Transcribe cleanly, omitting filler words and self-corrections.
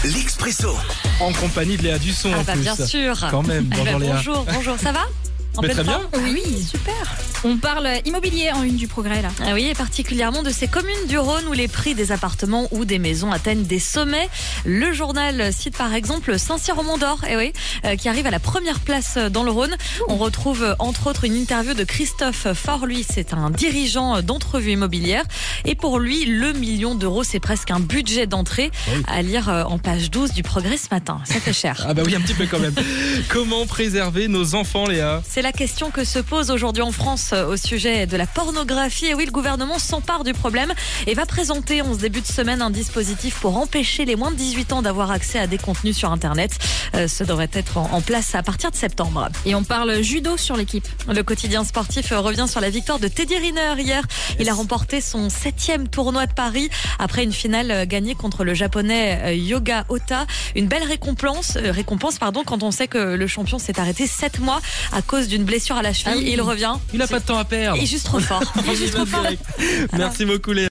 l'Expresso. En compagnie de Léa Dusson en plus. Bien sûr. Quand même, bonjour Léa. Bonjour, ça va? Très bien. Oui, super. On parle immobilier en une du Progrès là. Ah oui, et particulièrement de ces communes du Rhône où les prix des appartements ou des maisons atteignent des sommets. Le journal cite par exemple Saint-Cyr-au-Mont-d'Or, qui arrive à la première place dans le Rhône. On retrouve entre autres une interview de Christophe Faure. Lui, c'est un dirigeant d'entrevue immobilière. Et pour lui, le million d'euros, c'est presque un budget d'entrée. Oui. À lire en page 12 du Progrès ce matin. Ça fait cher. Ah bah oui, un petit peu quand même. Comment préserver nos enfants, Léa ? C'est la question que se pose aujourd'hui en France au sujet de la pornographie. Et oui, le gouvernement s'empare du problème et va présenter en ce début de semaine un dispositif pour empêcher les moins de 18 ans d'avoir accès à des contenus sur Internet. Ce devrait être en place à partir de septembre. Et on parle judo sur l'équipe. Le quotidien sportif revient sur la victoire de Teddy Riner hier. Il a remporté son 7e tournoi de Paris après une finale gagnée contre le japonais Yoga Ota. Une belle récompense quand on sait que le champion s'est arrêté 7 mois à cause d'une blessure à la cheville. Ah oui. Et il revient. Il n'a pas de temps à perdre. Il est juste trop fort. Merci beaucoup Léa.